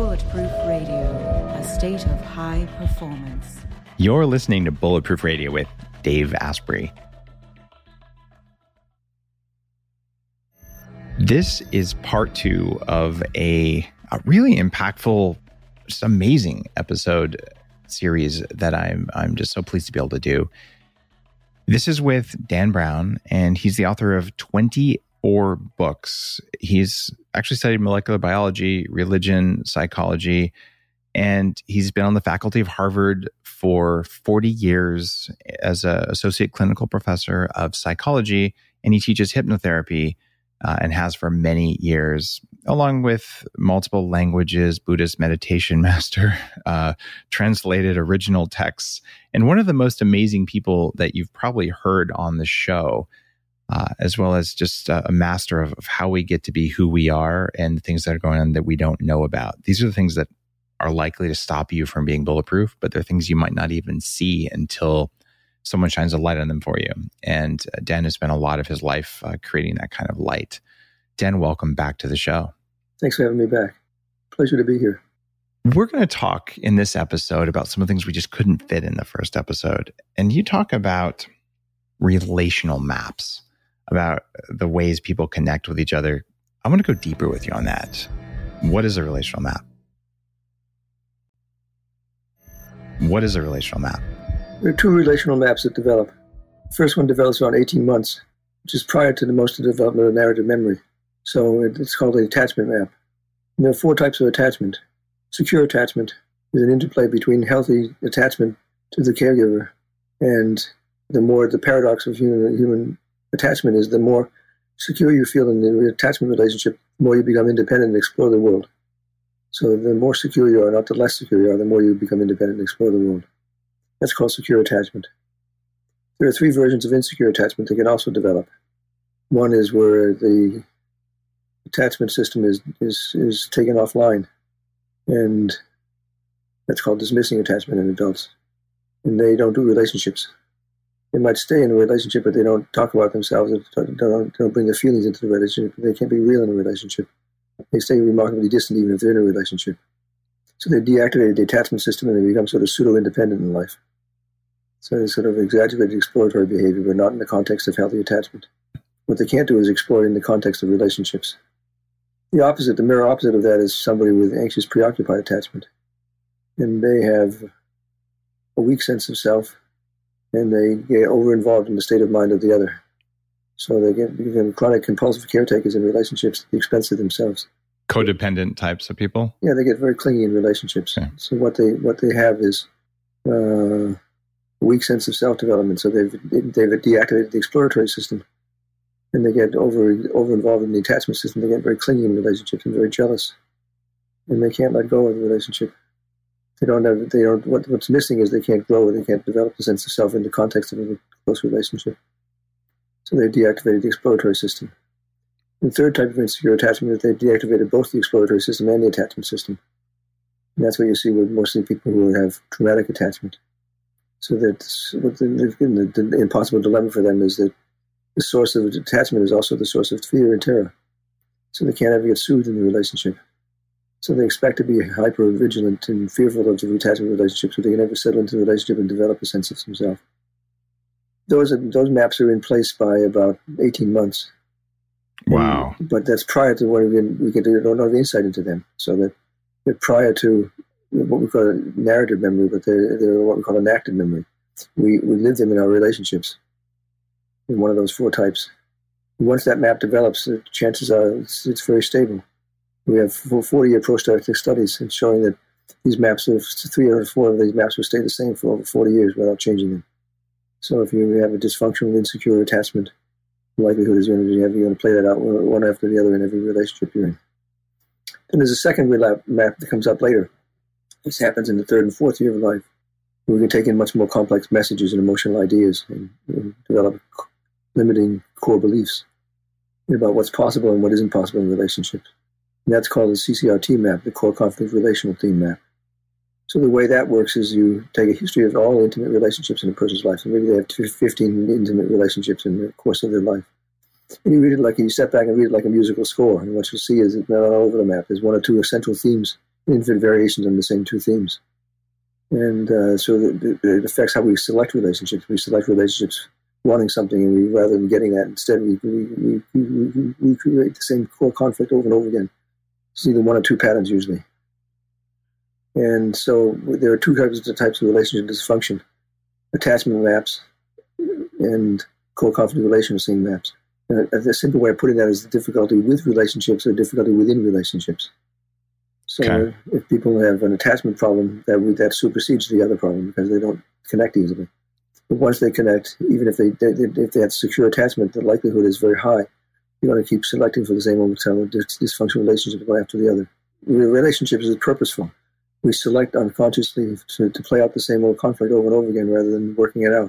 Bulletproof Radio, a state of high performance. You're listening to Bulletproof Radio with Dave Asprey. This is part 2 of a really impactful, just amazing episode series that I'm just so pleased to be able to do. This is with Dan Brown, and he's the author of 24 books. He's actually studied molecular biology, religion, psychology, and he's been on the faculty of Harvard for 40 years as an associate clinical professor of psychology, and he teaches hypnotherapy and has for many years, along with multiple languages, Buddhist meditation master, translated original texts, and one of the most amazing people that you've probably heard on the show, as well as just a master of how we get to be who we are and the things that are going on that we don't know about. These are the things that are likely to stop you from being bulletproof, but they're things you might not even see until someone shines a light on them for you. And Dan has spent a lot of his life creating that kind of light. Dan, welcome back to the show. Thanks for having me back. Pleasure to be here. We're going to talk in this episode about some of the things we just couldn't fit in the first episode. And you talk about relational maps, about the ways people connect with each other. I want to go deeper with you on that. What is a relational map? What is a relational map? There are 2 relational maps that develop. The first one develops around 18 months, which is prior to most of the development of narrative memory. So it's called an attachment map. And there are 4 types of attachment. Secure attachment is an interplay between healthy attachment to the caregiver, and the paradox of human attachment is the more secure you feel in the attachment relationship, the more you become independent and explore the world. So the more secure you are, not the less secure you are, the more you become independent and explore the world. That's called secure attachment. There are 3 versions of insecure attachment that can also develop. One is where the attachment system is taken offline, and that's called dismissing attachment in adults. And they don't do relationships. They might stay in a relationship, but they don't talk about themselves. They don't bring their feelings into the relationship. They can't be real in a relationship. They stay remarkably distant even if they're in a relationship. So they deactivate the attachment system and they become sort of pseudo-independent in life. So they sort of exaggerated exploratory behavior, but not in the context of healthy attachment. What they can't do is explore in the context of relationships. The mirror opposite of that is somebody with anxious, preoccupied attachment. And they have a weak sense of self, and they get over-involved in the state of mind of the other. So they become chronic compulsive caretakers in relationships at the expense of themselves. Codependent types of people? Yeah, they get very clingy in relationships. Okay. So what they have is a weak sense of self-development. So they've deactivated the exploratory system, and they get over-involved in the attachment system. They get very clingy in relationships and very jealous, and they can't let go of the relationship. What's missing is they can't grow, or they can't develop a sense of self in the context of a close relationship. So they deactivated the exploratory system. The third type of insecure attachment is they've deactivated both the exploratory system and the attachment system. And that's what you see with mostly people who have traumatic attachment. So that's what the impossible dilemma for them is that the source of attachment is also the source of fear and terror. So they can't ever get soothed in the relationship. So they expect to be hyper vigilant and fearful of the attachment relationships, so they can never settle into the relationship and develop a sense of themselves. Those maps are in place by about 18 months. Wow. But that's prior to when we don't have insight into them. So that they're prior to what we call a narrative memory, but they're what we call enacted memory. We live them in our relationships in one of those 4 types. And once that map develops, the chances are it's very stable. We have 40-year prospective studies showing that these maps, 3 or 4 of these maps will stay the same for over 40 years without changing them. So if you have a dysfunctional, insecure attachment, the likelihood is you're going to play that out one after the other in every relationship you're in. Then there's a second map that comes up later. This happens in the 3rd and 4th year of life. We can take in much more complex messages and emotional ideas and develop limiting core beliefs about what's possible and what isn't possible in relationships. And that's called the CCRT map, the Core Conflict Relational Theme Map. So the way that works is you take a history of all intimate relationships in a person's life. So maybe they have 15 intimate relationships in the course of their life. And you step back and read it like a musical score. And what you'll see is that all over the map, there's 1 or 2 essential themes infinite variations on the same two themes. And so it affects how we select relationships. We select relationships wanting something, and we, rather than getting that, instead we create the same core conflict over and over again. It's either one or two patterns usually. And so there are two types of relationship dysfunction: attachment maps and core conflict relationship maps. And the simple way of putting that is the difficulty with relationships or difficulty within relationships. So if people have an attachment problem, that supersedes the other problem because they don't connect easily. But once they connect, even if they have secure attachment, the likelihood is very high. You're going to keep selecting for the same old dysfunctional relationship one after the other. Relationships is purposeful. We select unconsciously to play out the same old conflict over and over again rather than working it out.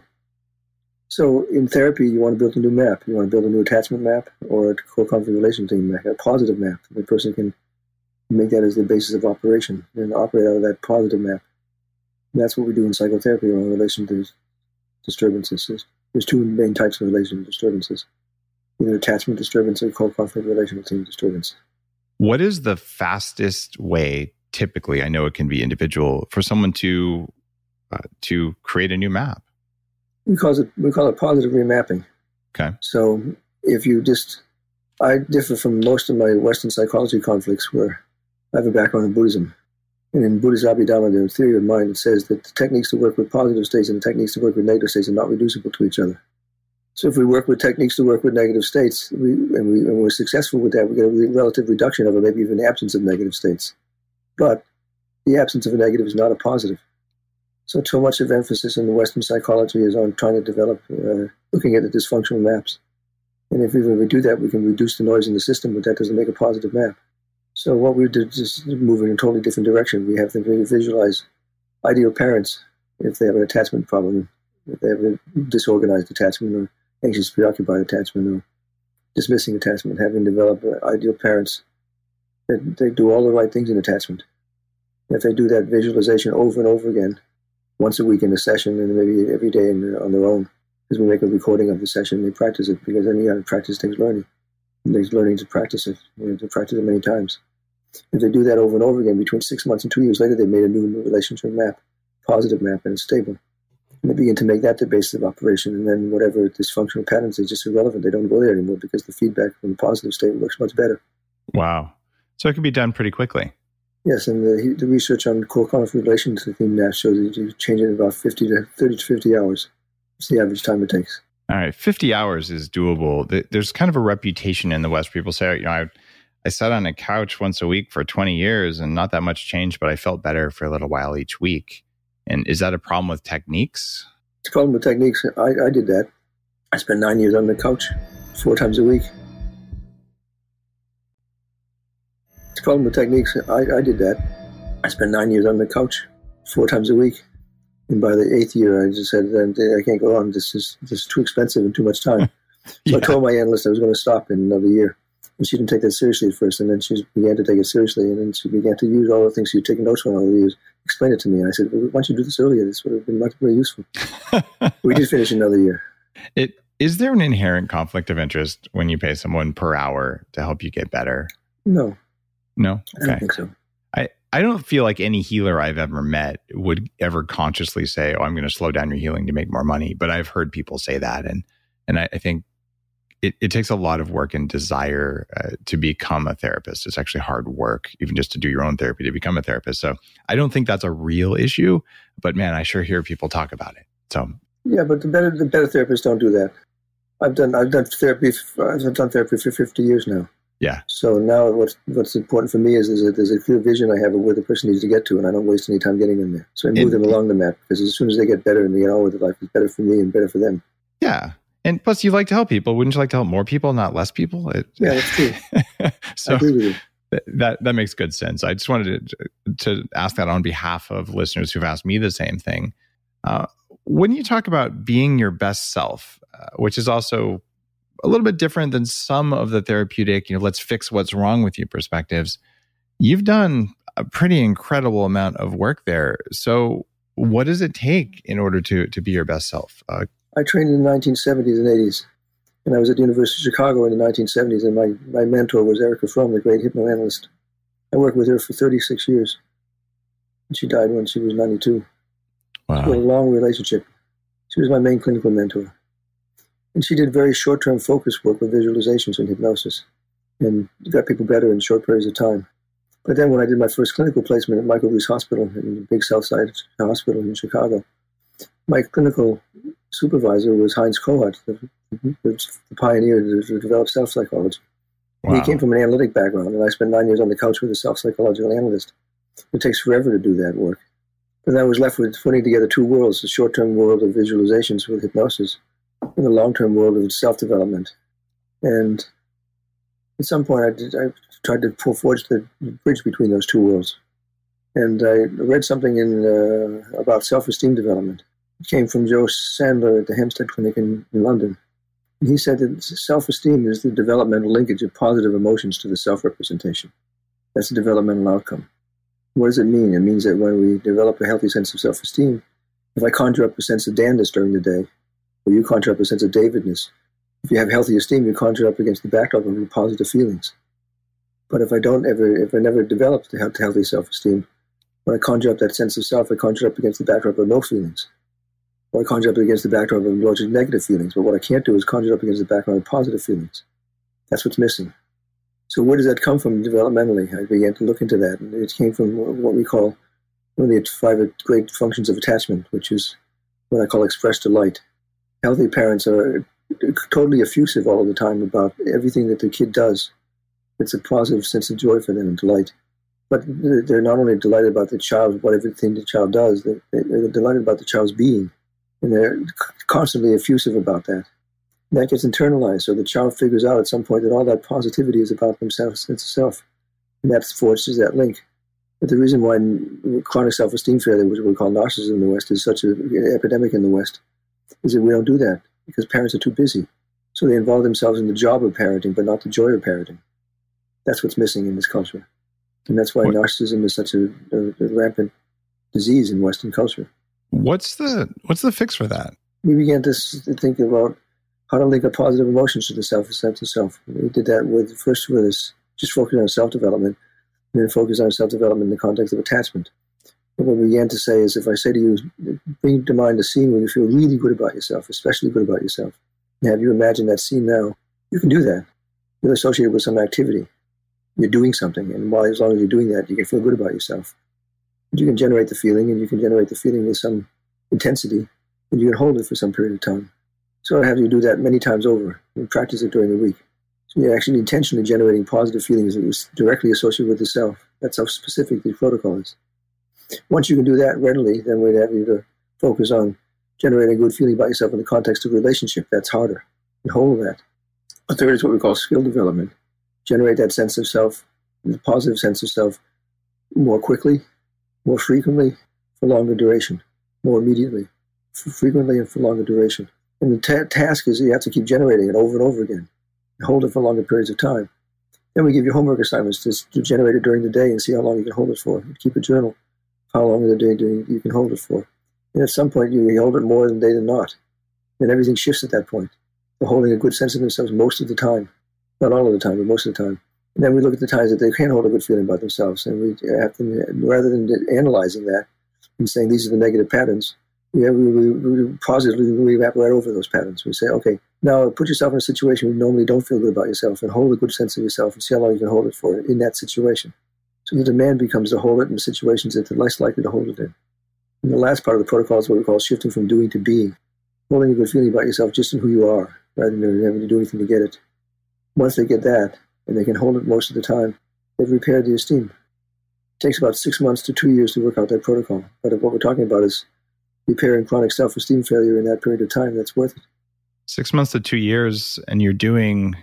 So in therapy, you want to build a new map. You want to build a new attachment map or a core conflict relationship map, a positive map. The person can make that as the basis of operation and operate out of that positive map. And that's what we do in psychotherapy around relation to disturbances. There's two main types of relational disturbances: either attachment disturbance or core conflict relational team disturbance. What is the fastest way, typically, I know it can be individual, for someone to create a new map? We call it positive remapping. Okay. So if you I differ from most of my Western psychology conflicts where I have a background in Buddhism. And in Buddhist Abhidhamma, the theory of mind, it says that the techniques to work with positive states and the techniques to work with negative states are not reducible to each other. So if we work with techniques to work with negative states, and we're successful with that, we get a relative reduction of, or maybe even the absence of negative states. But the absence of a negative is not a positive. So much of emphasis in the Western psychology is on trying to develop, looking at the dysfunctional maps. And if we do that, we can reduce the noise in the system, but that doesn't make a positive map. So what we did is move in a totally different direction. We have them visualize ideal parents if they have an attachment problem, if they have a disorganized attachment or anxious, preoccupied attachment or dismissing attachment, having developed ideal parents that they do all the right things in attachment. If they do that visualization over and over again, once a week in a session and maybe every day on their own, because we make a recording of the session, they practice it, because any kind of practice takes learning. It takes learning to practice it. You have to practice it many times. If they do that over and over again, between 6 months and 2 years later, they've made a new relationship map, positive map, and it's stable. And they begin to make that the basis of operation, and then whatever dysfunctional patterns are just irrelevant. They don't go there anymore because the feedback from the positive state works much better. Wow. So it can be done pretty quickly. Yes, and the research on core conflict relationship maps shows that you change it in about 30 to 50 hours. It's the average time it takes. All right, 50 hours is doable. There's kind of a reputation in the West. People say, I sat on a couch once a week for 20 years and not that much changed, but I felt better for a little while each week. And is that a problem with techniques? It's a problem with techniques. I did that. I spent 9 years on the couch 4 times a week. It's a problem with techniques. I did that. I spent 9 years on the couch 4 times a week. And by the 8th year, I just said, I can't go on. This is too expensive and too much time. So I told my analyst I was going to stop in another year. And she didn't take that seriously at first. And then she began to take it seriously. And then she began to use all the things she'd taken notes on all the years, explain it to me. And I said, why don't you do this earlier? This would have been much more useful. We did finish another year. Is there an inherent conflict of interest when you pay someone per hour to help you get better? No. No? Okay. I don't think so. I don't feel like any healer I've ever met would ever consciously say, I'm going to slow down your healing to make more money. But I've heard people say that. And I think it takes a lot of work and desire to become a therapist. It's actually hard work, even just to do your own therapy, to become a therapist. So I don't think that's a real issue. But man, I sure hear people talk about it. So yeah, but the better therapists don't do that. I've done therapy for 50 years now. Yeah. So now what's important for me is there's a clear vision I have of where the person needs to get to, and I don't waste any time getting them there. So I move them along the map, because as soon as they get better and they get on with their life, it's better for me and better for them. Yeah. And plus, you like to help people. Wouldn't you like to help more people, not less people? Yeah, that's true. So I agree with you. That makes good sense. I just wanted to ask that on behalf of listeners who've asked me the same thing. When you talk about being your best self, which is also a little bit different than some of the therapeutic, let's fix what's wrong with you perspectives, you've done a pretty incredible amount of work there. So what does it take in order to be your best self? I trained in the 1970s and 80s, and I was at the University of Chicago in the 1970s, and my mentor was Erica Fromm, the great hypnoanalyst. I worked with her for 36 years. She died when she was 92. Wow. We had a long relationship. She was my main clinical mentor. And she did very short-term focus work with visualizations and hypnosis, and got people better in short periods of time. But then when I did my first clinical placement at Michael Reese Hospital, in the big Southside Hospital in Chicago, my clinical supervisor was Heinz Kohut, the pioneer to develop self-psychology. Wow. He came from an analytic background, and I spent 9 years on the couch with a self-psychological analyst. It takes forever to do that work. But I was left with putting together two worlds, the short-term world of visualizations with hypnosis and the long-term world of self-development. And at some point, I tried to forge the bridge between those two worlds. And I read something about self-esteem development. It came from Joe Sandler at the Hampstead Clinic in London. And he said that self-esteem is the developmental linkage of positive emotions to the self-representation. That's a developmental outcome. What does it mean? It means that when we develop a healthy sense of self-esteem, if I conjure up a sense of Dandness during the day, or you conjure up a sense of Davidness, if you have healthy esteem, you conjure up against the backdrop of your positive feelings. But if I never develop the healthy self-esteem, when I conjure up that sense of self, I conjure up against the backdrop of no feelings. Or I conjure up against the backdrop of largely negative feelings. But what I can't do is conjure up against the background of positive feelings. That's what's missing. So where does that come from developmentally? I began to look into that. And it came from what we call one of the 5 great functions of attachment, which is what I call expressed delight. Healthy parents are totally effusive all the time about everything that the kid does. It's a positive sense of joy for them and delight. But they're not only delighted about the child, what everything the child does, they're delighted about the child's being. And they're constantly effusive about that. And that gets internalized, so the child figures out at some point that all that positivity is about themselves, sense of self. And that forges that link. But the reason why chronic self-esteem failure, which we call narcissism in the West, is such an epidemic in the West, is that we don't do that because parents are too busy. So they involve themselves in the job of parenting, but not the joy of parenting. That's what's missing in this culture. And that's why narcissism is such a rampant disease in Western culture. What's the fix for that? We began to think about how to link up positive emotions to the self and sense of self. We did that with this, just focusing on self-development, and then focus on self-development in the context of attachment. And what we began to say is, if I say to you, bring to mind a scene where you feel really good about yourself, especially good about yourself, and have you imagine that scene now, you can do that. You're associated with some activity. You're doing something, and as long as you're doing that, you can feel good about yourself. But you can generate the feeling, and you can generate the feeling with some intensity, and you can hold it for some period of time. So I have you do that many times over and practice it during the week. So you're actually intentionally generating positive feelings that is directly associated with the self. That's how specific the protocol is. Once you can do that readily, then we'd have you to focus on generating a good feeling about yourself in the context of relationship. That's harder. And hold that. A third is what we call skill development. Generate that sense of self, the positive sense of self, more quickly, more frequently, for longer duration, more immediately, frequently and for longer duration. And the task is you have to keep generating it over and over again and hold it for longer periods of time. Then we give you homework assignments to generate it during the day and see how long you can hold it for. Keep a journal of how long in the day you can hold it for. And at some point, you hold it more in the day than not. And everything shifts at that point. They're holding a good sense of themselves most of the time. Not all of the time, but most of the time. And then we look at the times that they can't hold a good feeling about themselves. And we have to, rather than analyzing that and saying these are the negative patterns, we positively wrap right over those patterns. We say, okay, now put yourself in a situation where you normally don't feel good about yourself and hold a good sense of yourself and see how long you can hold it for in that situation. So the demand becomes to hold it in situations that they're less likely to hold it in. And the last part of the protocol is what we call shifting from doing to being. Holding a good feeling about yourself just in who you are, rather than having to do anything to get it. Once they get that, and they can hold it most of the time, they've repaired the esteem. It takes about 6 months to 2 years to work out that protocol. But what we're talking about is repairing chronic self-esteem failure in that period of time. That's worth it. 6 months to 2 years, and you're doing,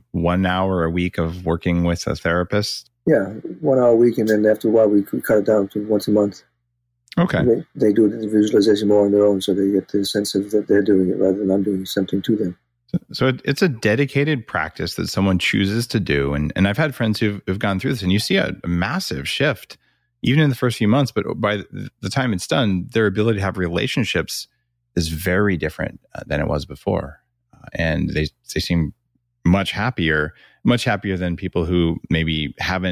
1 hour a week of working with a therapist? Yeah, 1 hour a week, and then after a while we cut it down to once a month. Okay. They do the visualization more on their own, so they get the sense of that they're doing it rather than I'm doing something to them. So it's a dedicated practice that someone chooses to do. And I've had friends who've gone through this, and you see a massive shift, even in the first few months. But by the time it's done, their ability to have relationships is very different than it was before. And they seem much happier than people who maybe haven't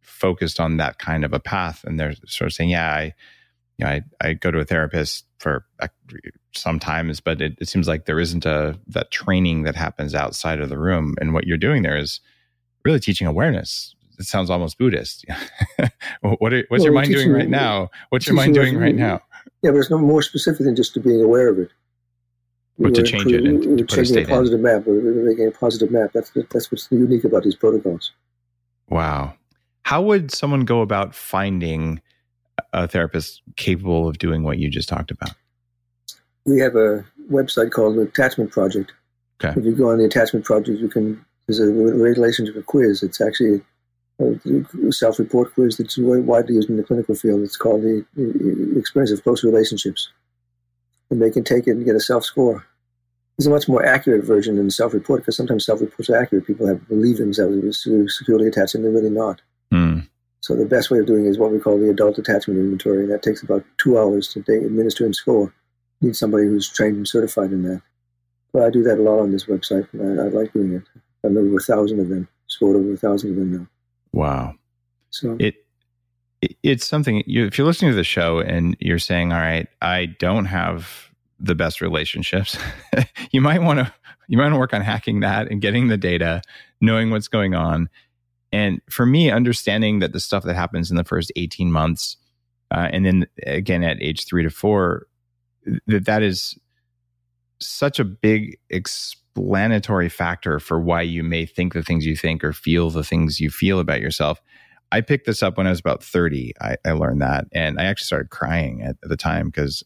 focused on that kind of a path, and they're sort of saying, yeah, I go to a therapist for sometimes, but it seems like there isn't that training that happens outside of the room. And what you're doing there is really teaching awareness. It sounds almost Buddhist. What's your mind doing right now? What's your mind doing right now? Yeah, but it's no more specific than just to being aware of it. But to change it and to put a state in. Positive map. We're making a positive map. That's what's unique about these protocols. Wow. How would someone go about finding a therapist capable of doing what you just talked about? We have a website called the Attachment Project. Okay. If you go on the Attachment Project, there's a relationship quiz. It's actually a self-report quiz that's widely used in the clinical field. It's called the Experience of Close Relationships. And they can take it and get a self-score. It's a much more accurate version than self-report, because sometimes self-reports are accurate. People believe themselves to be securely attached, and they're really not. So the best way of doing it is what we call the Adult Attachment Inventory, and that takes about 2 hours to administer and score. You need somebody who's trained and certified in that. But I do that a lot on this website, and I like doing it. I've over 1,000 of them, scored over 1,000 of them now. Wow. So it's something, if you're listening to the show and you're saying, all right, I don't have the best relationships, you might want to work on hacking that and getting the data, knowing what's going on. And for me, understanding that the stuff that happens in the first 18 months, and then again at age 3 to 4, that is such a big explanatory factor for why you may think the things you think or feel the things you feel about yourself. I picked this up when I was about 30. I learned that, and I actually started crying at the time because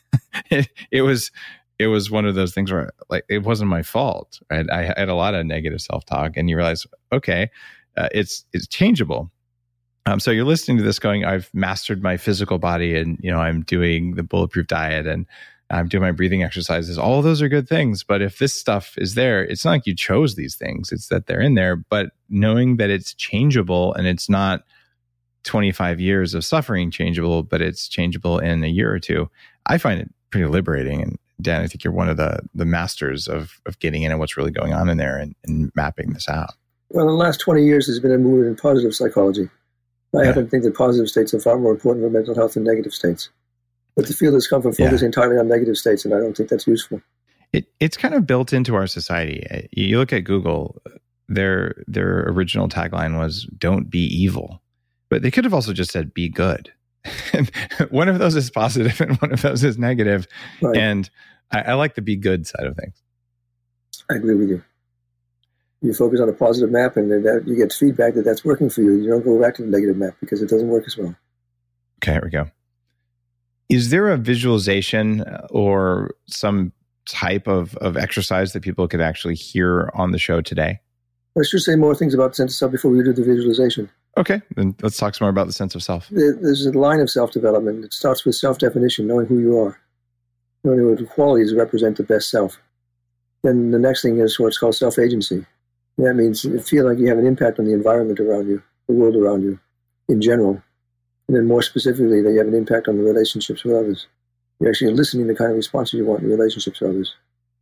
it was one of those things where, like, it wasn't my fault. Right? I had a lot of negative self-talk, and you realize, okay, it's changeable. So you're listening to this going, I've mastered my physical body, and I'm doing the bulletproof diet, and I'm doing my breathing exercises. All of those are good things. But if this stuff is there, it's not like you chose these things. It's that they're in there. But knowing that it's changeable, and it's not 25 years of suffering changeable, but it's changeable in a year or two, I find it pretty liberating. And Dan, I think you're one of the masters of getting into what's really going on in there and mapping this out. Well, in the last 20 years, there's been a movement in positive psychology. I happen to think that positive states are far more important for mental health than negative states. But the field has come from focusing entirely on negative states, and I don't think that's useful. It's kind of built into our society. You look at Google, their original tagline was, "Don't be evil." But they could have also just said, "Be good." One of those is positive and one of those is negative. Right. And I like the be good side of things. I agree with you. You focus on a positive map, and that you get feedback that that's working for you. You don't go back to the negative map because it doesn't work as well. Okay, here we go. Is there a visualization or some type of exercise that people could actually hear on the show today? I should say more things about the sense of self before we do the visualization. Okay, then let's talk some more about the sense of self. There's a line of self-development. It starts with self-definition, knowing who you are, knowing what qualities represent the best self. Then the next thing is what's called self-agency. That means you feel like you have an impact on the environment around you, the world around you, in general. And then more specifically, that you have an impact on the relationships with others. You're actually eliciting the kind of responses you want in relationships with others.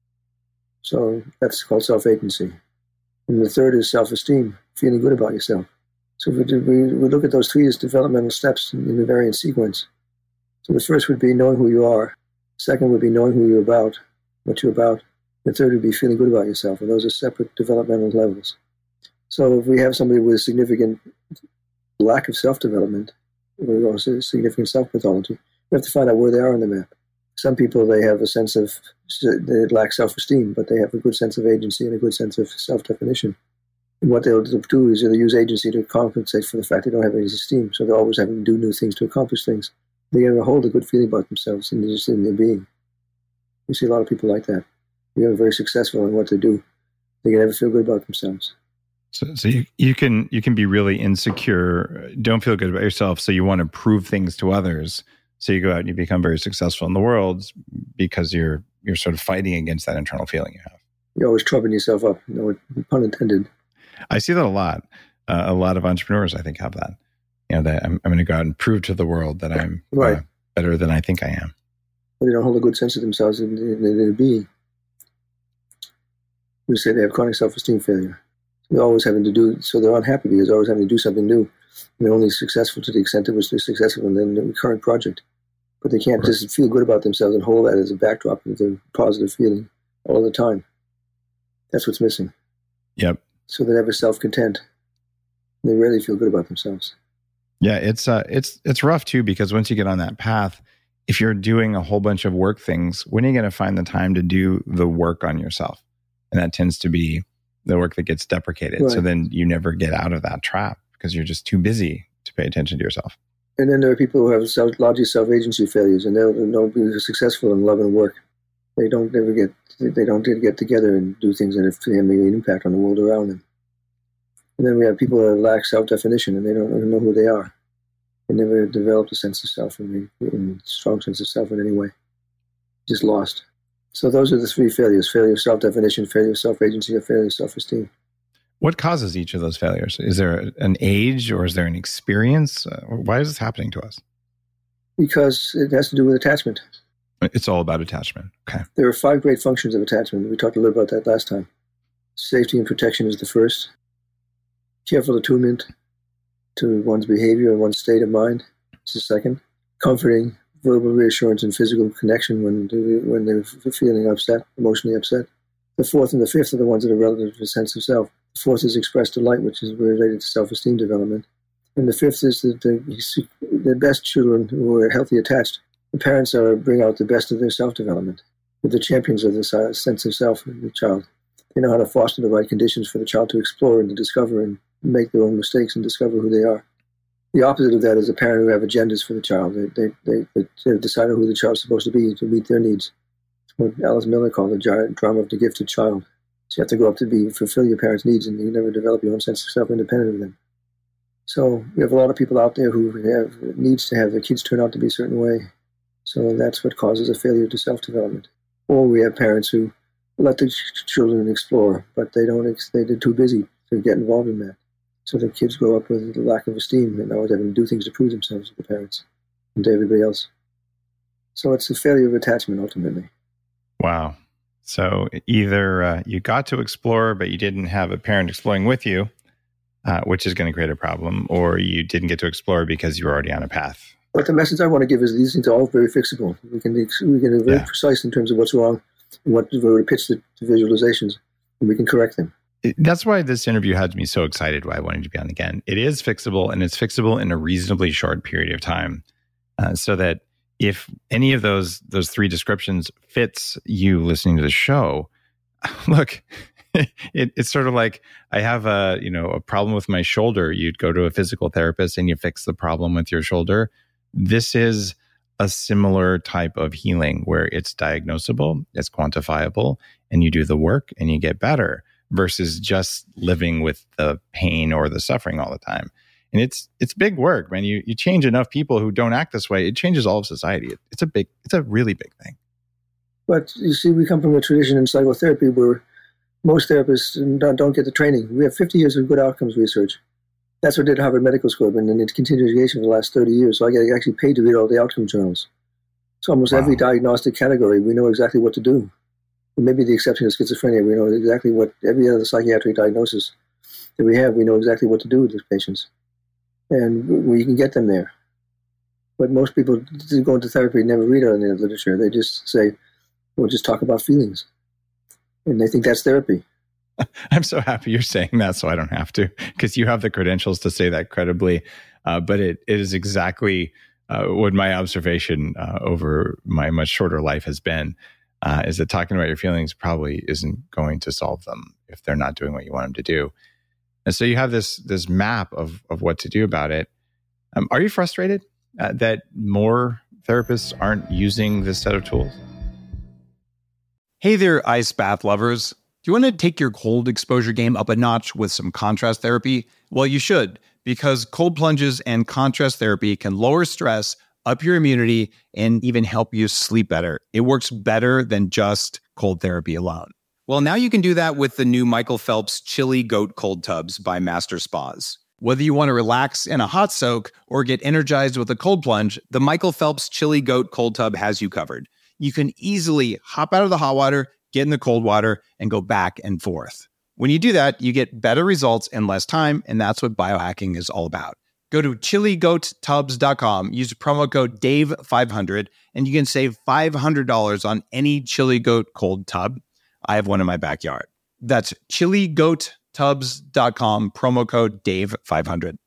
So that's called self-agency. And the third is self-esteem, feeling good about yourself. So we look at those 3 as developmental steps in the variant sequence. So the first would be knowing who you are. Second would be knowing who you're about, what you're about. The third would be feeling good about yourself. And those are separate developmental levels. So if we have somebody with a significant lack of self-development, or also significant self-pathology, we have to find out where they are on the map. Some people, they have a sense of, they lack self-esteem, but they have a good sense of agency and a good sense of self-definition. And what they'll do is they'll use agency to compensate for the fact they don't have any esteem. So they're always having to do new things to accomplish things. They have a hold a good feeling about themselves and just in their being. You see a lot of people like that. They're very successful in what they do. They can never feel good about themselves. So you can be really insecure, don't feel good about yourself, so you want to prove things to others. So you go out and you become very successful in the world because you're sort of fighting against that internal feeling you have. You're always trumping yourself up, pun intended. I see that a lot. A lot of entrepreneurs, I think, have that. That I'm going to go out and prove to the world that I'm better than I think I am. But they don't hold a good sense of themselves in their being. We say they have chronic self-esteem failure. They're always having to do, so they're unhappy because they're always having to do something new. They're only successful to the extent it was successful in the current project. But they can't just feel good about themselves and hold that as a backdrop of their positive feeling all the time. That's what's missing. Yep. So they're never self-content. They rarely feel good about themselves. Yeah, it's rough too, because once you get on that path, if you're doing a whole bunch of work things, when are you going to find the time to do the work on yourself? And that tends to be the work that gets deprecated. Right. So then you never get out of that trap because you're just too busy to pay attention to yourself. And then there are people who have largely self-agency failures, and they'll be successful in love and work. They don't get together and do things that have maybe an impact on the world around them. And then we have people that lack self-definition, and they don't even know who they are. They never developed a sense of self, a strong sense of self in any way. Just lost. So those are the three failures: failure of self-definition, failure of self-agency, or failure of self-esteem. What causes each of those failures? Is there an age, or is there an experience? Why is this happening to us? Because it has to do with attachment. It's all about attachment. Okay. There are 5 great functions of attachment. We talked a little about that last time. Safety and protection is the first. Careful attunement to one's behavior and one's state of mind is the second. Comforting, verbal reassurance, and physical connection when they're feeling upset, emotionally upset. The fourth and the fifth are the ones that are relative to the sense of self. The fourth is expressed delight, which is related to self-esteem development. And the fifth is that the best children who are healthy attached, the parents bring out the best of their self-development. They're the champions of the sense of self in the child. They know how to foster the right conditions for the child to explore and to discover and make their own mistakes and discover who they are. The opposite of that is a parent who have agendas for the child. They've decided who the child's supposed to be to meet their needs. It's what Alice Miller called the giant drama of the gifted child. So you have to grow up to fulfill your parents' needs, and you never develop your own sense of self independent of them. So we have a lot of people out there who have needs to have their kids turn out to be a certain way. So that's what causes a failure to self-development. Or we have parents who let the children explore, but they're too busy to get involved in that. So the kids grow up with a lack of esteem and always having to do things to prove themselves to the parents and to everybody else. So it's a failure of attachment, ultimately. Wow. So either you got to explore, but you didn't have a parent exploring with you, which is going to create a problem, or you didn't get to explore because you were already on a path. But the message I want to give is these things are all very fixable. We can be very precise in terms of what's wrong and what to pitch the visualizations, and we can correct them. That's why this interview had me so excited, why I wanted to be on again. It is fixable, and it's fixable in a reasonably short period of time, so that if any of those 3 descriptions fits you listening to the show, look, it's sort of like I have a problem with my shoulder. You'd go to a physical therapist and you fix the problem with your shoulder. This is a similar type of healing where it's diagnosable, it's quantifiable, and you do the work and you get better, versus just living with the pain or the suffering all the time. And it's big work, man. You change enough people who don't act this way, it changes all of society. It's a really big thing. But you see, we come from a tradition in psychotherapy where most therapists don't get the training. We have 50 years of good outcomes research. That's what I did at Harvard Medical School, and it's continued education for the last 30 years. So I get actually paid to read all the outcome journals. So almost every diagnostic category, we know exactly what to do. Maybe the exception is schizophrenia. We know exactly what every other psychiatric diagnosis that we have, we know exactly what to do with these patients. And we can get them there. But most people go into therapy and never read any of the literature. They just say, we'll just talk about feelings. And they think that's therapy. I'm so happy you're saying that so I don't have to, because you have the credentials to say that credibly. But it is exactly what my observation over my much shorter life has been, is that talking about your feelings probably isn't going to solve them if they're not doing what you want them to do. And so you have this map of what to do about it. Are you frustrated that more therapists aren't using this set of tools? Hey there, ice bath lovers. Do you want to take your cold exposure game up a notch with some contrast therapy? Well, you should, because cold plunges and contrast therapy can lower stress, up your immunity, and even help you sleep better. It works better than just cold therapy alone. Well, now you can do that with the new Michael Phelps Chili Goat Cold Tubs by Master Spas. Whether you want to relax in a hot soak or get energized with a cold plunge, the Michael Phelps Chili Goat Cold Tub has you covered. You can easily hop out of the hot water, get in the cold water, and go back and forth. When you do that, you get better results in less time, and that's what biohacking is all about. Go to chiligoattubs.com, use promo code DAVE500, and you can save $500 on any Chili Goat cold tub. I have one in my backyard. That's chiligoattubs.com, promo code DAVE500.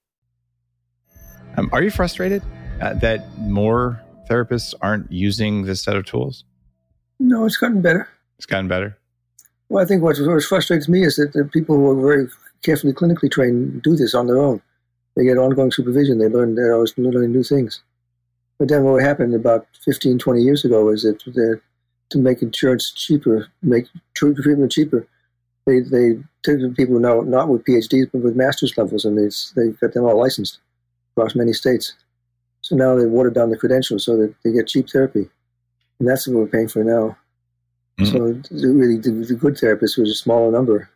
Are you frustrated that more therapists aren't using this set of tools? No, it's gotten better. It's gotten better? Well, I think what frustrates me is that the people who are very carefully clinically trained do this on their own. They get ongoing supervision. They're always learning new things. But then what happened about 15, 20 years ago is that to make insurance cheaper, make treatment cheaper, they took the people now not with PhDs but with master's levels, and they got them all licensed across many states. So now they've watered down the credentials so that they get cheap therapy. And that's what we're paying for now. Mm-hmm. So really, the good therapists was a smaller number.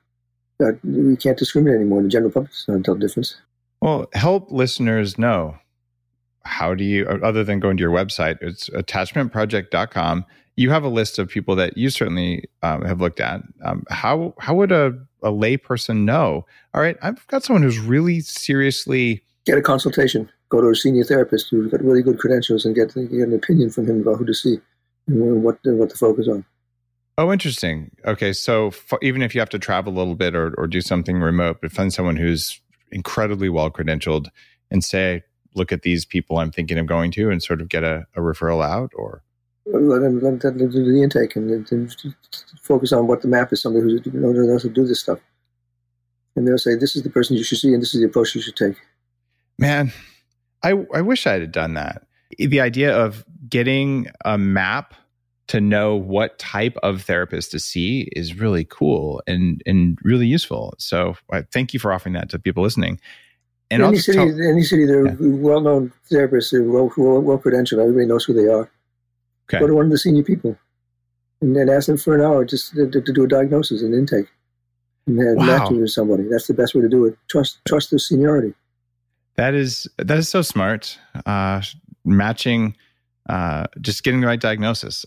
We can't discriminate anymore. The general public does not tell the difference. Well, help listeners know. How do you, other than going to your website, it's attachmentproject.com. You have a list of people that you certainly have looked at. How would a layperson know? All right, I've got someone who's really seriously... Get a consultation. Go to a senior therapist who's got really good credentials and get an opinion from him about who to see and what to focus on. Oh, interesting. Okay, so even if you have to travel a little bit or do something remote, but find someone who's incredibly well credentialed and say, look at these people I'm thinking of going to, and sort of get a referral out, or let them do the intake and focus on what the map is. Somebody who knows how to do this stuff, and they'll say, this is the person you should see and this is the approach you should take. Man, I wish I had done that. The idea of getting a map to know what type of therapist to see is really cool and really useful. So thank you for offering that to people listening. And any city, they're well-known therapists, they're well-credentialed. Everybody knows who they are. Okay. Go to one of the senior people and then ask them for an hour just to do a diagnosis and intake. And then match you with somebody. That's the best way to do it. Trust their seniority. That is so smart. Matching, just getting the right diagnosis.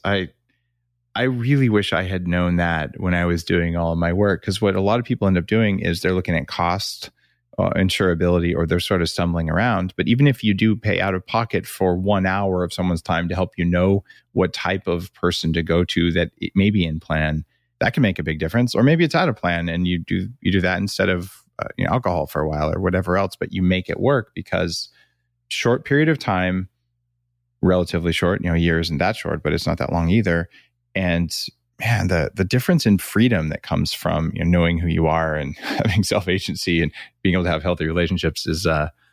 I really wish I had known that when I was doing all of my work, because what a lot of people end up doing is they're looking at cost, insurability, or they're sort of stumbling around. But even if you do pay out of pocket for 1 hour of someone's time to help you know what type of person to go to that it may be in plan, that can make a big difference. Or maybe it's out of plan and you do that instead of alcohol for a while or whatever else, but you make it work because short period of time, relatively short, a year isn't that short, but it's not that long either. And man, the difference in freedom that comes from knowing who you are and having self-agency and being able to have healthy relationships is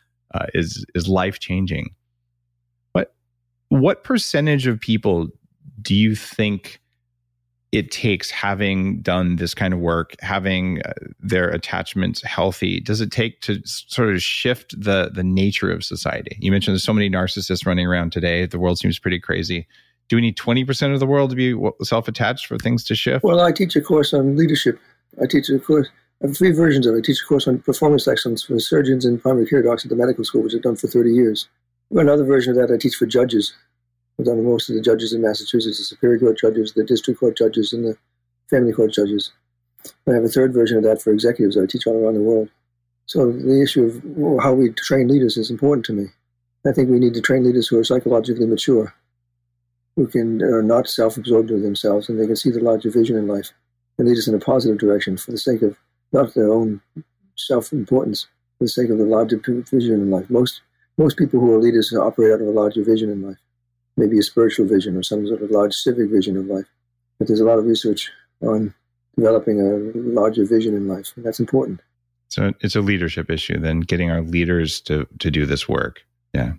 life-changing. But what percentage of people do you think it takes, having done this kind of work, having their attachments healthy, does it take to sort of shift the nature of society? You mentioned there's so many narcissists running around today. The world seems pretty crazy. Do we need 20% of the world to be self-attached for things to shift? Well, I teach a course on leadership. I have 3 versions of it. I teach a course on performance excellence for surgeons and primary care docs at the medical school, which I've done for 30 years. Another version of that I teach for judges. I've done most of the judges in Massachusetts, the Superior Court judges, the District Court judges, and the Family Court judges. I have a third version of that for executives that I teach all around the world. So the issue of how we train leaders is important to me. I think we need to train leaders who are psychologically mature, who are not self-absorbed with themselves, and they can see the larger vision in life and lead us in a positive direction for the sake of not their own self-importance, for the sake of the larger vision in life. Most people who are leaders operate out of a larger vision in life, maybe a spiritual vision or some sort of large civic vision of life. But there's a lot of research on developing a larger vision in life, and that's important. So it's a leadership issue, then, getting our leaders to do this work. Yeah.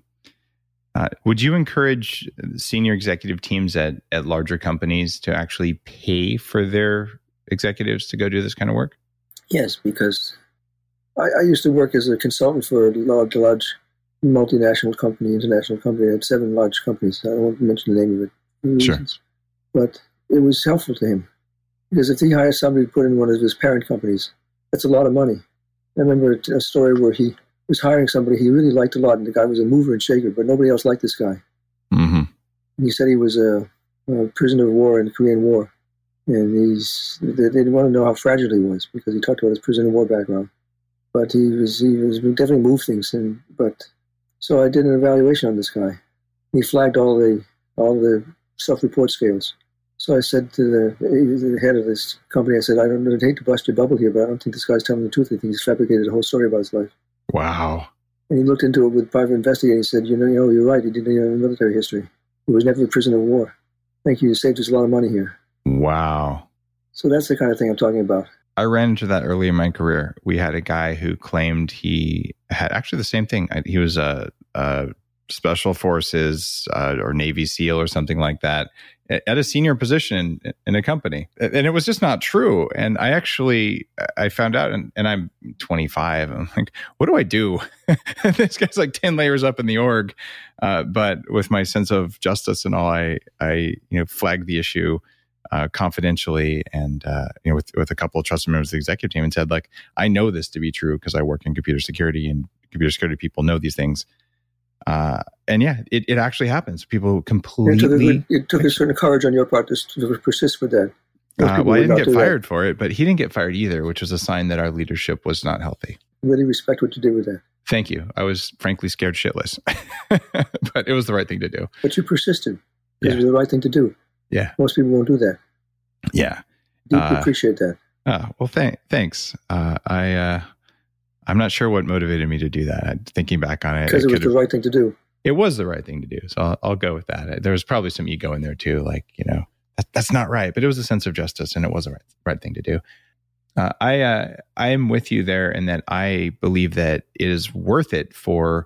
Would you encourage senior executive teams at larger companies to actually pay for their executives to go do this kind of work? Yes, because I used to work as a consultant for a large multinational company, international company. I had 7 large companies. I don't want to mention the name of it. Sure. But it was helpful to him, because if he hires somebody to put in one of his parent companies, that's a lot of money. I remember a story where he was hiring somebody he really liked a lot, and the guy was a mover and shaker, but nobody else liked this guy. Mm-hmm. And he said he was a prisoner of war in the Korean War, and they didn't want to know how fragile he was because he talked about his prisoner of war background. but he definitely moved things. So I did an evaluation on this guy. He flagged all the self-report scales. So I said to the head of this company, I said, I'd hate to bust your bubble here, but I don't think this guy's telling the truth. I think he's fabricated a whole story about his life. Wow. And he looked into it with private investigating. He said, you're right. He didn't have military history. He was never a prisoner of war. Thank you. You saved us a lot of money here. Wow. So that's the kind of thing I'm talking about. I ran into that early in my career. We had a guy who claimed he had actually the same thing. He was a Special Forces or Navy SEAL or something like that at a senior position in a company. And it was just not true. And I found out, and I'm 25. I'm like, what do I do? This guy's like 10 layers up in the org. But with my sense of justice and all, I flagged the issue confidentially and with a couple of trusted members of the executive team and said, like, I know this to be true because I work in computer security and computer security people know these things. And yeah, it actually happens. People completely... It took a certain courage on your part to persist with that. Well, I didn't get fired for it, but he didn't get fired either, which was a sign that our leadership was not healthy. I really respect what you did with that. Thank you. I was frankly scared shitless, but it was the right thing to do. But you persisted. It was the right thing to do. Yeah. Most people won't do that. Yeah. Deeply appreciate that. Well, thanks. I'm not sure what motivated me to do that. Thinking back on it. Because it was the right thing to do. It was the right thing to do. So I'll go with that. There was probably some ego in there too. Like, that's not right, but it was a sense of justice and it was the right thing to do. I am with you there in that I believe that it is worth it for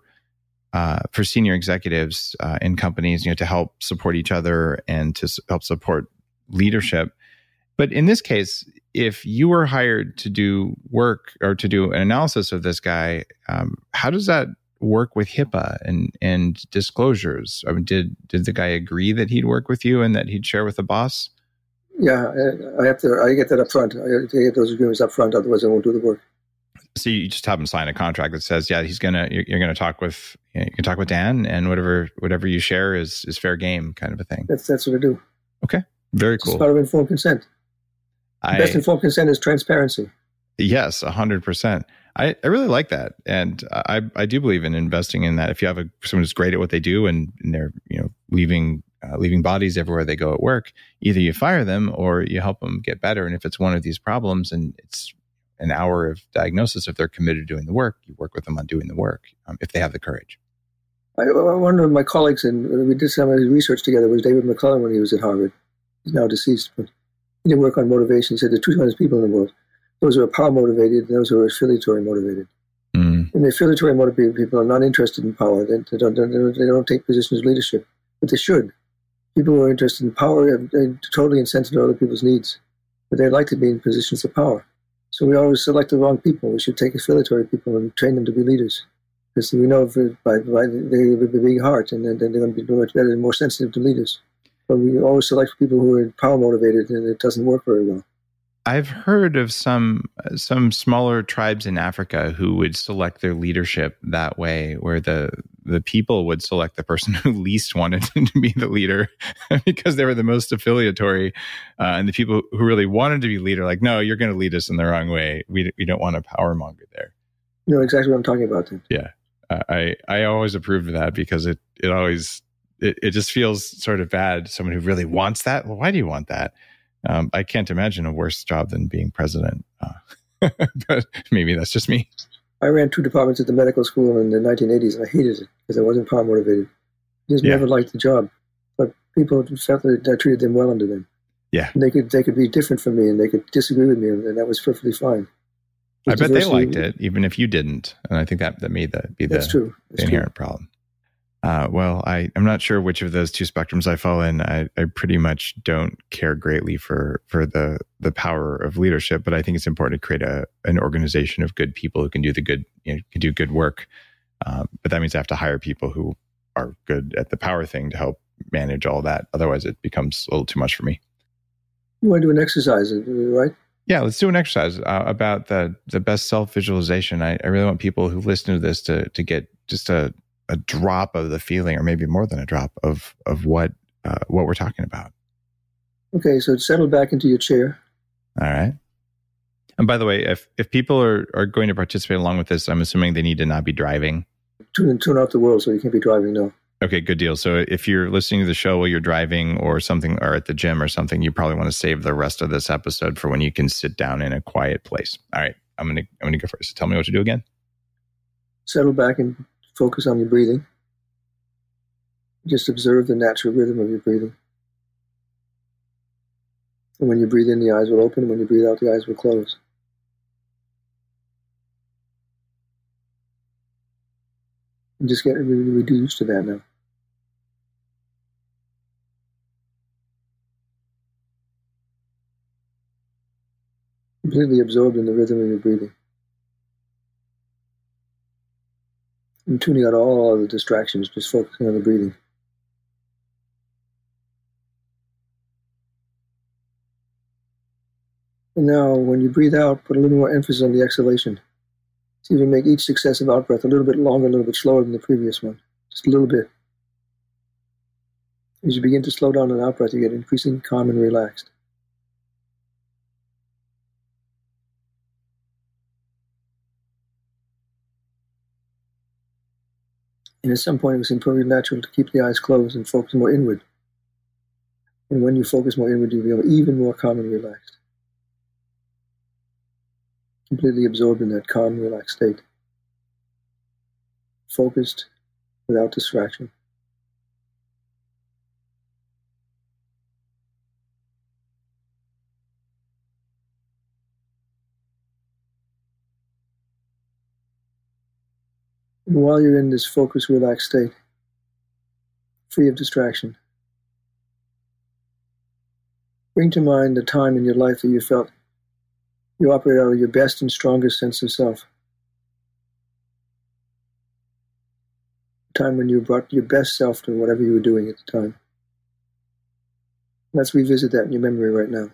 senior executives in companies, to help support each other and to help support leadership. But in this case, if you were hired to do work or to do an analysis of this guy, how does that work with HIPAA and disclosures? I mean, did the guy agree that he'd work with you and that he'd share with the boss? Yeah, I get that up front. I get those agreements up front, otherwise I won't do the work. So you just have him sign a contract that says, yeah, you're gonna talk with you can talk with Dan, and whatever you share is fair game, kind of a thing. That's what I do. Okay, very cool. It's part of informed consent. Best informed consent is transparency. Yes, 100%. I really like that, and I do believe in investing in that. If you have someone who's great at what they do and they're leaving bodies everywhere they go at work, either you fire them or you help them get better. And if it's one of these problems and it's an hour of diagnosis, if they're committed to doing the work, you work with them on doing the work if they have the courage. One of my colleagues, and we did some research together, was David McClellan when he was at Harvard. He's now deceased, but he did work on motivation. He said there are two kinds of people in the world. Those who are power motivated and those who are affiliatory motivated. And the affiliatory motivated people are not interested in power. They don't take positions of leadership, but they should. People who are interested in power are totally insensitive to other people's needs, but they like to be in positions of power. So we always select the wrong people. We should take affiliatory people and train them to be leaders, because we know they have a big heart and then they're going to be much better and more sensitive to leaders. But we always select people who are power motivated, and it doesn't work very well. I've heard of some smaller tribes in Africa who would select their leadership that way, where the people would select the person who least wanted to be the leader because they were the most affiliatory, and the people who really wanted to be leader, like, no, you're going to lead us in the wrong way. We don't want a power monger there. You know exactly what I'm talking about, then. Yeah, I always approved of that because it just feels sort of bad. Someone who really wants that. Well, why do you want that? I can't imagine a worse job than being president, but maybe that's just me. I ran 2 departments at the medical school in the 1980s, and I hated it because I wasn't power motivated. I just never liked the job, but people felt that I treated them well under them. Yeah, and they could be different from me, and they could disagree with me, and that was perfectly fine. I bet they liked it, even if you didn't, and I think that may be the inherent problem. Well, I'm not sure which of those two spectrums I fall in. I pretty much don't care greatly for the power of leadership, but I think it's important to create an organization of good people who can do can do good work. But that means I have to hire people who are good at the power thing to help manage all that. Otherwise, it becomes a little too much for me. You want to do an exercise, right? Yeah, let's do an exercise about the best self-visualization. I really want people who listen to this to get just a drop of the feeling, or maybe more than a drop of what we're talking about. Okay, so settle back into your chair. All right. And by the way, if people are going to participate along with this, I'm assuming they need to not be driving. Turn off the world so you can't be driving, no. Okay, good deal. So if you're listening to the show while you're driving or something, or at the gym or something, you probably want to save the rest of this episode for when you can sit down in a quiet place. All right, I'm gonna go first. Tell me what to do again. Settle back and focus on your breathing. Just observe the natural rhythm of your breathing. And when you breathe in, the eyes will open. And when you breathe out, the eyes will close. And just get really used to that now. Completely absorbed in the rhythm of your breathing. And tuning out all other distractions, just focusing on the breathing. And now, when you breathe out, put a little more emphasis on the exhalation. See if you make each successive out-breath a little bit longer, a little bit slower than the previous one. Just a little bit. As you begin to slow down an out-breath, you get increasingly calm and relaxed. And at some point, it was perfectly natural to keep the eyes closed and focus more inward. And when you focus more inward, you'll become even more calm and relaxed. Completely absorbed in that calm, relaxed state. Focused, without distraction. And while you're in this focused, relaxed state, free of distraction, bring to mind a time in your life that you felt you operate out of your best and strongest sense of self. A time when you brought your best self to whatever you were doing at the time. Let's revisit that in your memory right now.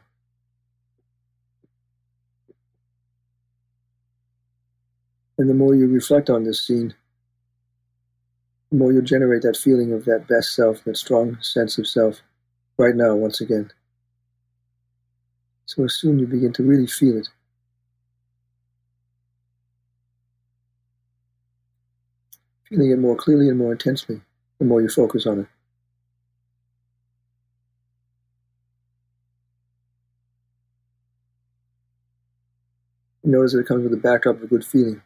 And the more you reflect on this scene, the more you'll generate that feeling of that best self, that strong sense of self, right now, once again. So soon you begin to really feel it. Feeling it more clearly and more intensely, the more you focus on it. You notice that it comes with a backdrop of a good feeling.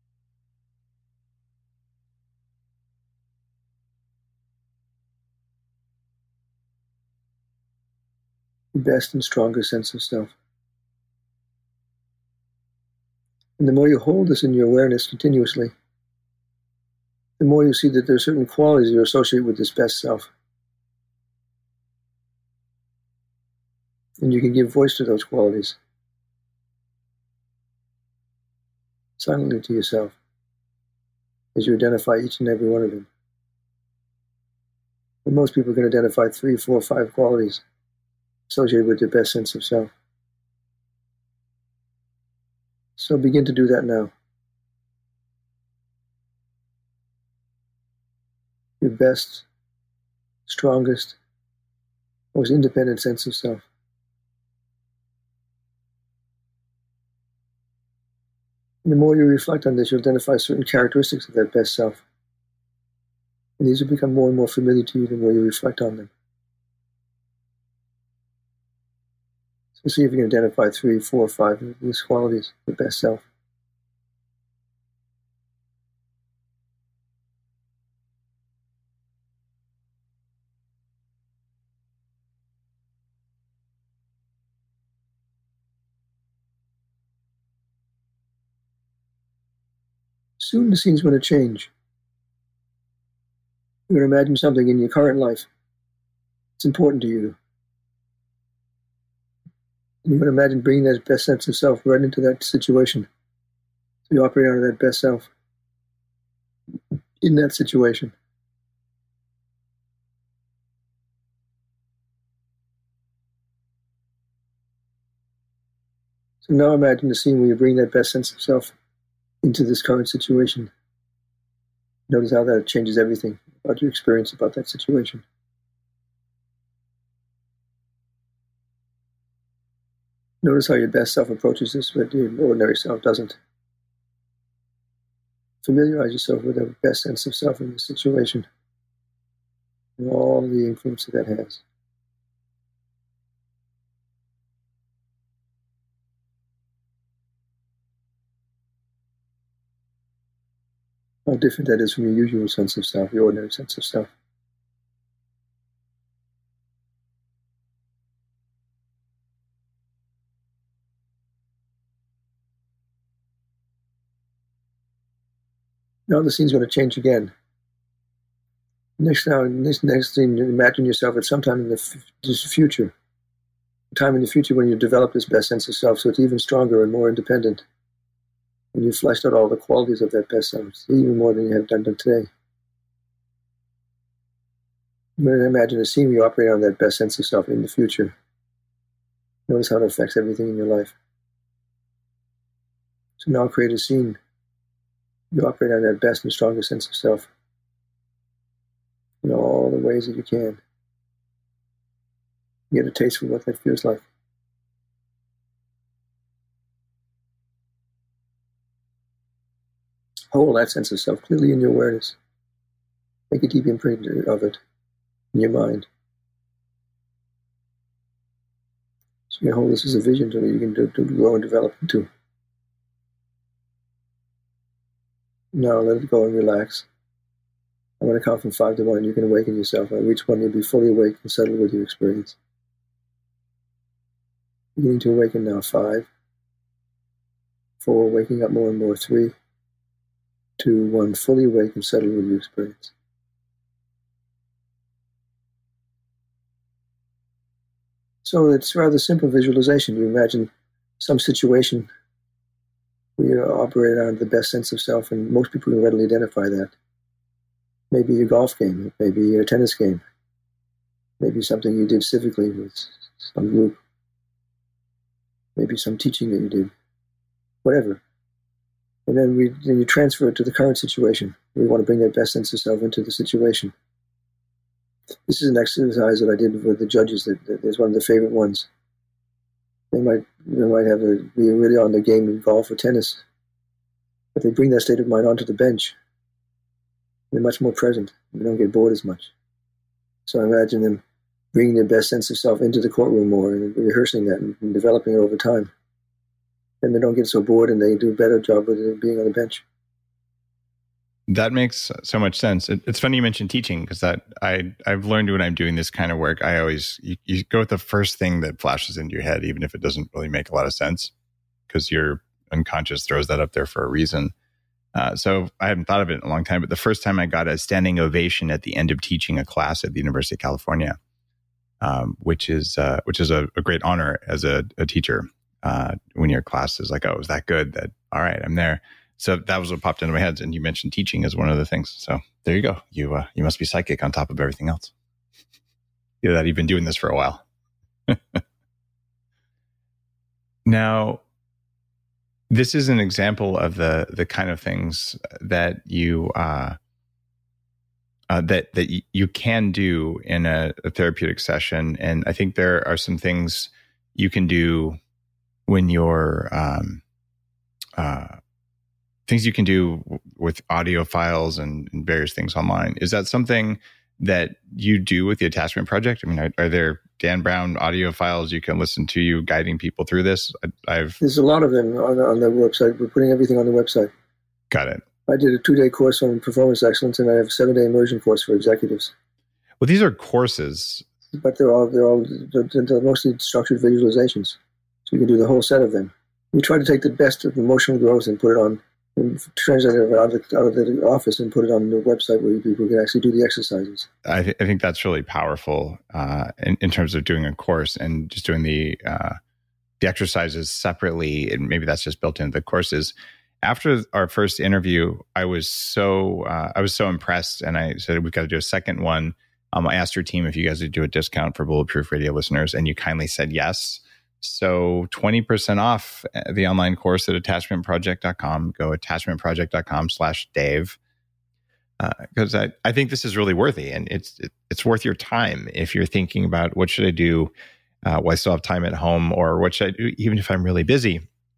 The best and strongest sense of self. And the more you hold this in your awareness continuously, the more you see that there are certain qualities you associate with this best self. And you can give voice to those qualities. Silently to yourself, as you identify each and every one of them. But most people can identify 3, 4, 5 qualities associated with their best sense of self. So begin to do that now. Your best, strongest, most independent sense of self. And the more you reflect on this, you'll identify certain characteristics of that best self. And these will become more and more familiar to you the more you reflect on them. So see if you can identify 3, 4, 5 of these qualities of the best self. Soon the scene's going to change. You're going to imagine something in your current life. It's important to you. You're going to imagine bringing that best sense of self right into that situation. So you operate out of that best self in that situation. So now imagine the scene where you bring that best sense of self into this current situation. Notice how that changes everything about your experience about that situation. Notice how your best self approaches this, but your ordinary self doesn't. Familiarize yourself with the best sense of self in the situation and all the influence that has. How different that is from your usual sense of self, your ordinary sense of self. Now the scene's going to change again. Next thing, imagine yourself at some time in the future. A time in the future when you develop this best sense of self, so it's even stronger and more independent. When you've fleshed out all the qualities of that best self, even more than you have done today. You're going to imagine a scene where you operate on that best sense of self in the future. Notice how it affects everything in your life. So now create a scene. You operate on that best and strongest sense of self in all the ways that you can. You get a taste for what that feels like. Hold that sense of self clearly in your awareness. Make a deep imprint of it in your mind. So you can hold this as a vision that you can grow and develop into. Now let it go and relax. I'm going to count from 5 to 1. You can awaken yourself. At each one, you'll be fully awake and settled with your experience. Beginning to awaken now. 5, 4, waking up more and more. 3, 2, 1, fully awake and settled with your experience. So it's rather simple visualization. You imagine some situation where you operate on the best sense of self, and most people can readily identify that. Maybe your golf game, maybe your tennis game, maybe something you did civically with some group, maybe some teaching that you did, whatever. And then you transfer it to the current situation. We want to bring that best sense of self into the situation. This is an exercise that I did with the judges. That is one of their favorite ones. They might be really on the game in golf or tennis, but they bring that state of mind onto the bench. They're much more present. They don't get bored as much. So I imagine them bringing their best sense of self into the courtroom more and rehearsing that and developing it over time. Then they don't get so bored and they do a better job with it being on the bench. That makes so much sense. It's funny you mentioned teaching, because I've learned when I'm doing this kind of work, I always, you go with the first thing that flashes into your head, even if it doesn't really make a lot of sense, because your unconscious throws that up there for a reason. So I haven't thought of it in a long time, but the first time I got a standing ovation at the end of teaching a class at the University of California, which is a great honor as a teacher. When your class is like, oh, it was that good that, all right, I'm there. So that was what popped into my head. And you mentioned teaching as one of the things. So there you go. You must be psychic on top of everything else. That you've been doing this for a while. Now, this is an example of the kind of things that you that you can do in a therapeutic session. And I think there are some things you can do when you're things you can do with audio files and various things online. Is that something that you do with the Attachment Project? I mean, are there Dan Brown audio files you can listen to you guiding people through this? There's a lot of them on the website. We're putting everything on the website. Got it. I did a 2-day course on performance excellence, and I have a 7-day immersion course for executives. Well, these are courses, but they're mostly structured visualizations. So you can do the whole set of them. We try to take the best of emotional growth and put it on, and translate it out of the office and put it on the website where people can actually do the exercises. I think that's really powerful in terms of doing a course and just doing the exercises separately. And maybe that's just built into the courses. After our first interview, I was so impressed, and I said, we've got to do a second one. I asked your team if you guys would do a discount for Bulletproof Radio listeners, and you kindly said yes. So 20% off the online course at attachmentproject.com. Go attachmentproject.com/Dave. Because I think this is really worthy, and it's worth your time if you're thinking about what should I do while I still have time at home, or what should I do even if I'm really busy?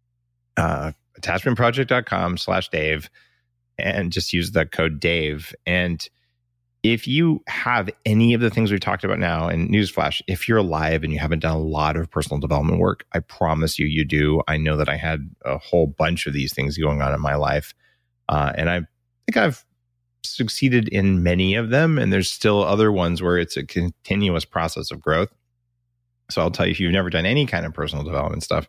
Attachmentproject.com/Dave, and just use the code Dave. And if you have any of the things we talked about now, and newsflash, if you're alive and you haven't done a lot of personal development work, I promise you do. I know that I had a whole bunch of these things going on in my life. And I think I've succeeded in many of them. And there's still other ones where it's a continuous process of growth. So I'll tell you, if you've never done any kind of personal development stuff,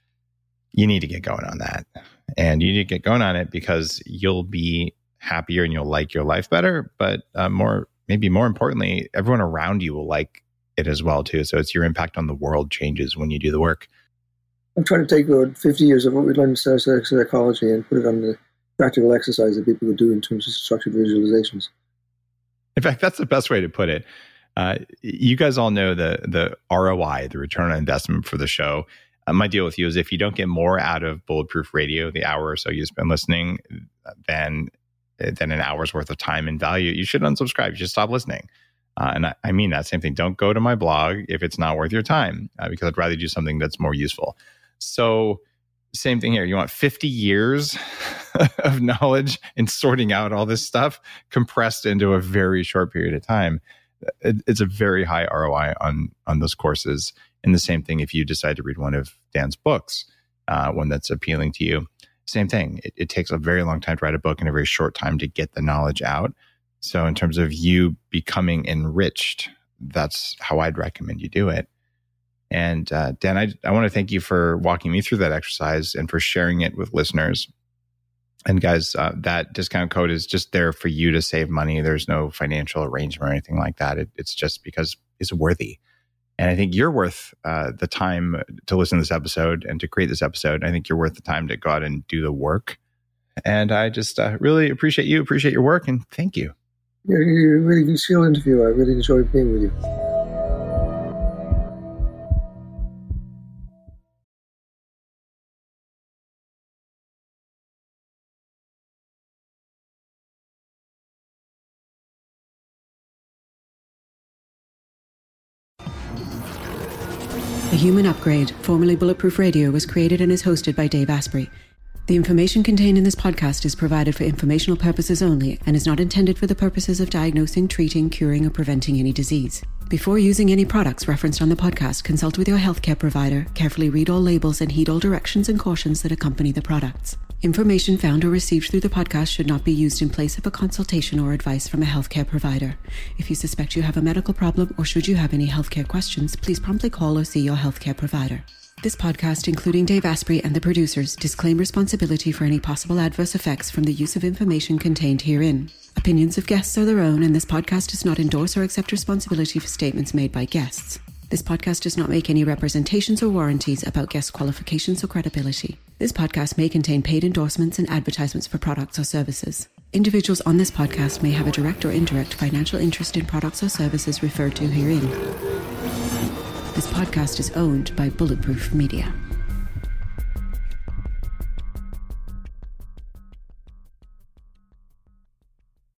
you need to get going on that. And you need to get going on it because you'll be happier and you'll like your life better. But maybe more importantly, everyone around you will like it as well too. So it's your impact on the world changes when you do the work. I'm trying to take 50 years of what we learned in psychology and put it on the practical exercise that people would do in terms of structured visualizations. In fact, that's the best way to put it. You guys all know the ROI, the return on investment for the show. My deal with you is if you don't get more out of Bulletproof Radio, the hour or so you spend listening, than an hour's worth of time and value, you should unsubscribe. You should stop listening. And I mean that same thing. Don't go to my blog if it's not worth your time, because I'd rather do something that's more useful. So same thing here. You want 50 years of knowledge and sorting out all this stuff compressed into a very short period of time. It's a very high ROI on those courses. And the same thing if you decide to read one of Dan's books, one that's appealing to you. Same thing. It takes a very long time to write a book and a very short time to get the knowledge out. So in terms of you becoming enriched, that's how I'd recommend you do it. And Dan, I want to thank you for walking me through that exercise and for sharing it with listeners. And guys, that discount code is just there for you to save money. There's no financial arrangement or anything like that. It's just because it's worthy. And I think you're worth the time to listen to this episode and to create this episode. I think you're worth the time to go out and do the work. And I just really appreciate you, appreciate your work, and thank you. You're a really good skill interviewer. I really enjoyed being with you. The Human Upgrade, formerly Bulletproof Radio, was created and is hosted by Dave Asprey. The information contained in this podcast is provided for informational purposes only and is not intended for the purposes of diagnosing, treating, curing, or preventing any disease. Before using any products referenced on the podcast, consult with your healthcare provider, carefully read all labels, and heed all directions and cautions that accompany the products. Information found or received through the podcast should not be used in place of a consultation or advice from a healthcare provider. If you suspect you have a medical problem or should you have any healthcare questions, please promptly call or see your healthcare provider. This podcast, including Dave Asprey and the producers, disclaim responsibility for any possible adverse effects from the use of information contained herein. Opinions of guests are their own, and this podcast does not endorse or accept responsibility for statements made by guests. This podcast does not make any representations or warranties about guest qualifications or credibility. This podcast may contain paid endorsements and advertisements for products or services. Individuals on this podcast may have a direct or indirect financial interest in products or services referred to herein. This podcast is owned by Bulletproof Media.